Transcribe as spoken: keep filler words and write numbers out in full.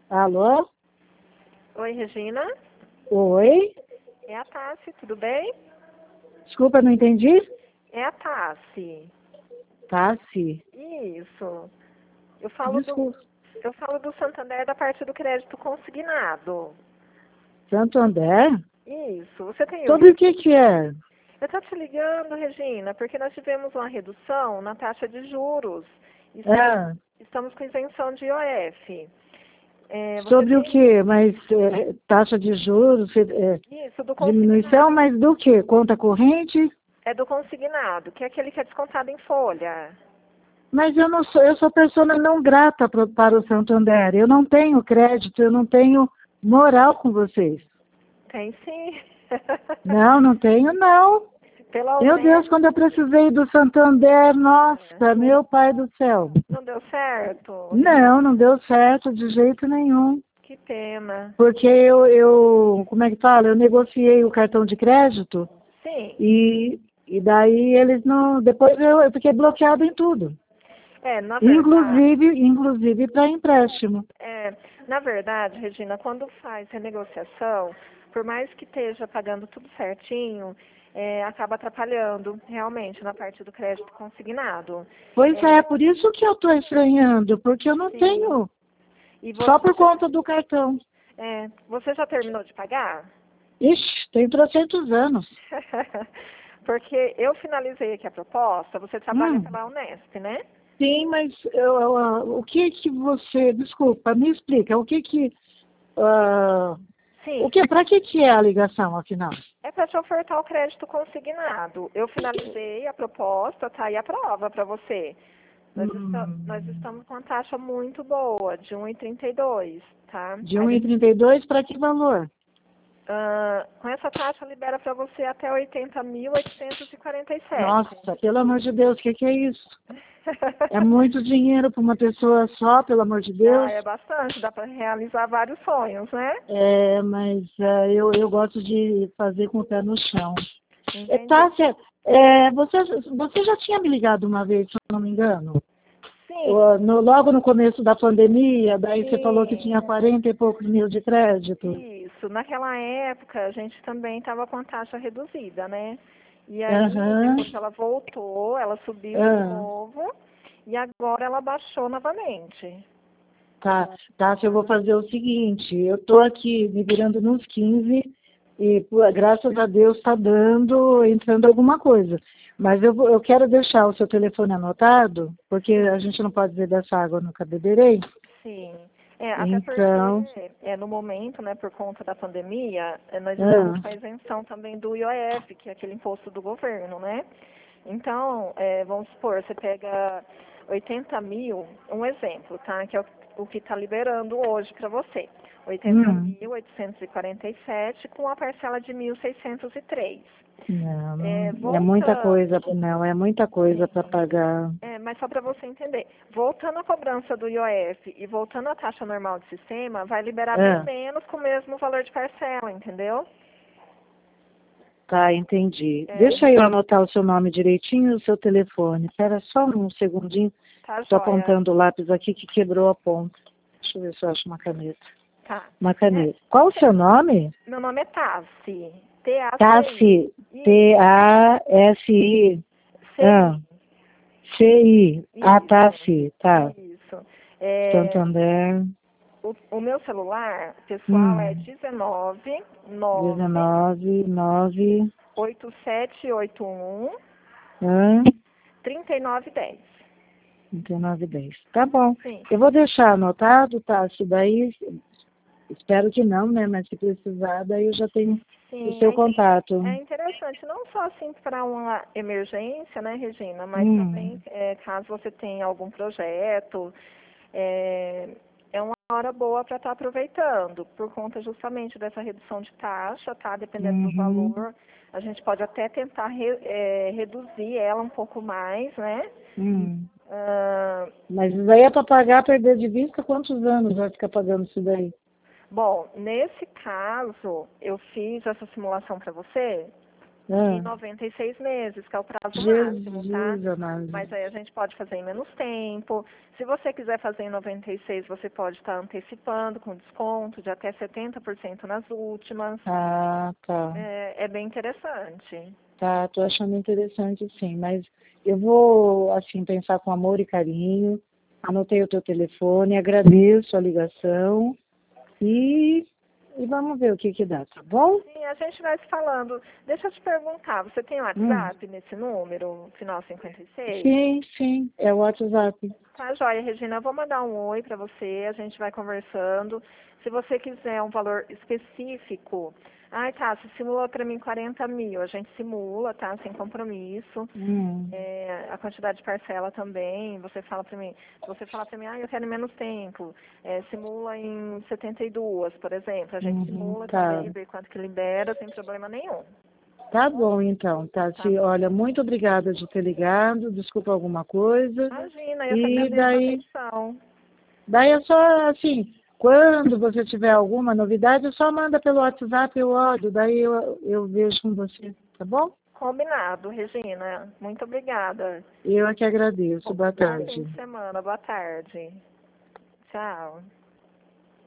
Alô? Oi, Regina. Oi? É a Tassi, tudo bem? Desculpa, não entendi? É a Tassi. Tassi. Isso. Eu falo do, Desculpa. eu falo do Santander da parte do crédito consignado. Santo André? Isso. Você tem o Sobre o I? que que é? Eu estou te ligando, Regina, porque nós tivemos uma redução na taxa de juros. Estamos, Ah, estamos com isenção de I O F. É, você sobre o tem que? Mas é, taxa de juros, é, isso do diminuição, consignado. mas do que? Conta corrente? É do consignado, que é aquele que é descontado em folha. Mas eu não sou, eu sou pessoa não grata pro, para o Santander. Eu não tenho crédito, eu não tenho moral com vocês. Tem sim. Não, não tenho, não. Pelo Meu Deus, menos. quando eu precisei do Santander, nossa, meu pai do céu. Não deu certo? Não, não deu certo de jeito nenhum. Que pena. Porque eu, eu, como é que fala? Eu negociei o cartão de crédito Sim. e, e daí eles não. Depois eu, eu fiquei bloqueado em tudo. É, na verdade, Inclusive, inclusive para empréstimo. é, na verdade, Regina, quando faz renegociação, por mais que esteja pagando tudo certinho, é, acaba atrapalhando realmente na parte do crédito consignado. Pois É, é, por isso que eu estou estranhando, porque eu não sim. tenho, E só por você, conta do cartão. é, você já terminou de pagar? Ixi, tem trocentos anos. Porque eu finalizei aqui a proposta, você trabalha Hum. pela Unesp, né? Sim, mas eu, eu, o que que você, desculpa, me explica, o que que, ah, o Sim. que, para que que é a ligação, afinal? É para te ofertar o crédito consignado. Eu finalizei a proposta, tá aí a prova para você. Nós, esta- nós Hum, estamos com uma taxa muito boa, de um e trinta e dois, tá? de A um e li- trinta e dois para que valor? ah, com essa taxa libera para você até oitenta mil oitocentos e quarenta e sete. Nossa, pelo amor de Deus, o que que é isso? É muito dinheiro para uma pessoa só, pelo amor de Ah, Deus. é bastante, dá para realizar vários sonhos, né? É, mas ah, eu, eu gosto de fazer com o pé no chão. É, Entendi. Tássia, é, você, você já tinha me ligado uma vez, se eu não me engano? Sim, Ô, no- logo no começo da pandemia, daí você falou que tinha sim. quarenta e poucos mil de crédito. Isso. Naquela época, a gente também estava com a taxa reduzida, né? E aí, Aham. depois ela voltou, ela subiu de Ah, novo e agora ela baixou novamente. tá, tá, se eu vou fazer o seguinte, eu tô aqui me virando nos quinze e pô, graças a Deus está dando, entrando alguma coisa. Mas eu, vou- eu quero deixar o seu telefone anotado, porque a Sim, gente não pode beber dessa água, eu nunca beberei. sim. É, até porque Então, é, no momento, né, por conta da pandemia, é, nós estamos ah, com a isenção também do I O F, que é aquele imposto do governo, né? Então, é, vamos supor, você pega oitenta mil, um exemplo, tá? Que é o, o que está liberando hoje para você. oitenta hum, mil oitocentos e quarenta e sete com a parcela de mil seiscentos e três. não, É, não, é muita voltando, coisa, não, é muita coisa para sim, pagar. é, mas só para você entender, voltando à cobrança do I O F e voltando à taxa normal de sistema, vai liberar bem Ah, menos com o mesmo valor de parcela, entendeu? tá, entendi. É, Deixa eu anotar o seu nome direitinho e o seu telefone. Espera só um segundinho. tá Estou joia. apontando o lápis aqui que quebrou a ponta. Deixa eu ver se eu acho uma caneta. Tá. Uma É, caneta. Qual o seu nome? meu nome é Tassi. T A C I. Tassi. Isso. T A S I. Ah, C I. C I. Ah, Isso. Tassi. Tá. Isso. É, Santander. o, o meu celular pessoal é Hum. dezenove nove dezenove, nove. oito sete oito um Ah, trinta e nove dez. trinta e nove, dez. Tá bom. Sim. Eu vou deixar anotado, Tassi. Daí, espero que não, né? Mas se precisar, daí eu já tenho o Sim, seu é, in- contato. é interessante, não só assim para uma emergência, né, Regina, mas Hum. também é, caso você tenha algum projeto, é, é uma hora boa para estar aproveitando, por conta justamente dessa redução de taxa, tá? Dependendo do Uhum. valor, a gente pode até tentar re- é, reduzir ela um pouco mais, né? Hum. Ah, Mas isso daí é para pagar, perder de vista, quantos anos vai ficar pagando isso daí? bom, nesse caso, eu fiz essa simulação para você, Ah. e noventa e seis meses, que é o prazo Jesus, máximo, tá? amado. Mas aí a gente pode fazer em menos tempo. Se você quiser fazer em noventa e seis, você pode estar antecipando com desconto de até setenta por cento nas últimas. Ah, tá. É, é bem interessante. Tá, tô achando interessante sim, mas eu vou, assim, pensar com amor e carinho. Anotei o teu telefone, agradeço a ligação e, e vamos ver o que que dá, tá bom? Sim, a gente vai se falando. Deixa eu te perguntar, você tem Hum. WhatsApp nesse número, final cinquenta e seis? Sim, sim, é o WhatsApp. Tá, joia, Regina. Eu vou mandar um oi para você, a gente vai conversando. Se você quiser um valor específico, ai, tá, você simula para mim quarenta mil, a gente simula, tá, sem compromisso. Hum. É, a quantidade de parcela também, você fala para mim, se você falar para mim, ah, eu quero menos tempo, é, simula em setenta e duas, por exemplo, a gente Uhum, simula tá. também, vê quanto que libera, sem problema nenhum. Tá bom, então, Tá Tati. bom? Olha, muito obrigada de ter ligado. Desculpa alguma coisa. Imagina, eu que E agradeço a daí, atenção. daí é só assim, quando você tiver alguma novidade, só manda pelo WhatsApp o áudio, daí eu, eu vejo com você, tá bom? Combinado, Regina. Muito obrigada. Eu é que agradeço. Bom, Boa bom fim tarde. de semana. Boa tarde. Tchau.